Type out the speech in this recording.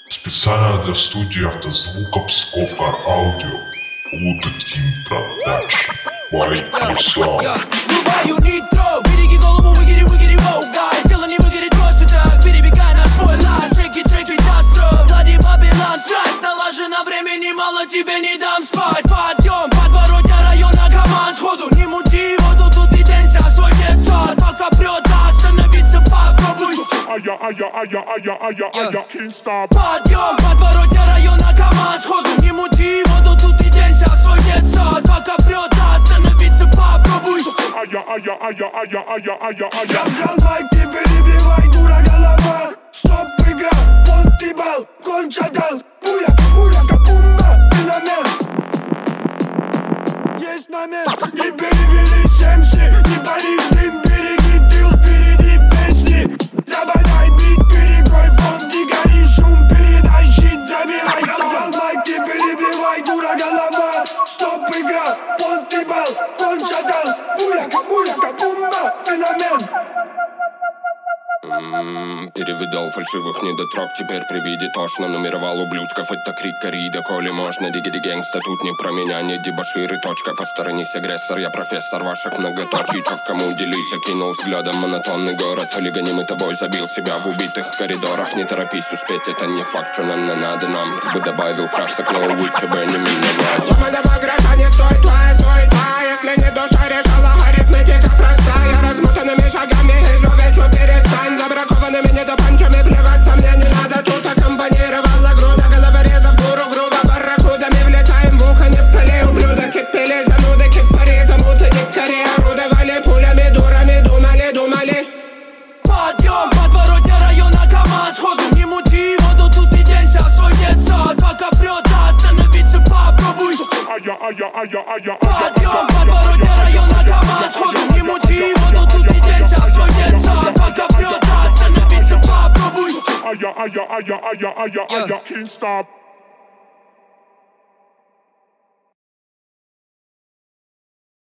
Специально для студии автозвука Псков Кар Аудио. Лута Тим Продакшн. Байки Слава. Врубаю нитро, береги голову, выгири, воу, гай. Сделай не выгорит просто так, перебегай на свой лад. Треки, дастро, Влади Бабилан. Связь налажена, времени мало, тебе не дам спать. Подъем, подворотня района, команд сходу. Не мути воду, тут и денься, свой детсад. Пока прет, остановиться попробуй. Can't stop. Подъем, подворотня района, команд сходу. Не мути воду, тут и денься, свой детсад. Пока прет, остановиться попробуй. Я взял майк, не перебивай, дура голова. Стоп, игра, понтибал, кончатал. Буяка, бумба, феномен. Есть момент, не перевелись МС. Не пали в дым, береги тыл, впереди песни. Забодай бит, перекрой фон, не гори шум, передай щит, забирай. Я взял майк, не перебивай, дура голова. Стоп, игра, понтибал, кончатал. Буяка, бумба, феномен. Перевидал фальшивых недотрог, теперь при виде тошно. Нумеровал ублюдков, это крик корида. Коли можно, дигиди гэнгста, тут не про меня, не дебоширы. Точка, посторонись, агрессор, я профессор ваших многоточий. Чё кому делить, окинул взглядом монотонный город. Олигонимый тобой забил себя в убитых коридорах. Не торопись успеть, это не факт, что нам надо нам. Ты бы добавил краш с окна, лучше бы не миновать. Дома гроша не стоит твоя суета. Если не душа решала, арифметика простая. Размутанными шагами изувечу, перестань. Забракованными недопанчами плеваться мне не надо. Тут аккомпанировала груда головорезов, грува барракудами. Влетаем в ухо, не в поле, ублюдок. Кипели зануды, кипари, замуты, дикари. Орудовали пулями, дурами, думали. Подъем, подворотня района, команд сходу. Не мути воду, тут и денься, свой детсад. Пока прет, остановиться попробуй. Подъем, подворотня района, команд сходу. Не мути воду, тут и денься, свой детсад. Пока прет, остановиться попробуй. Can't stop.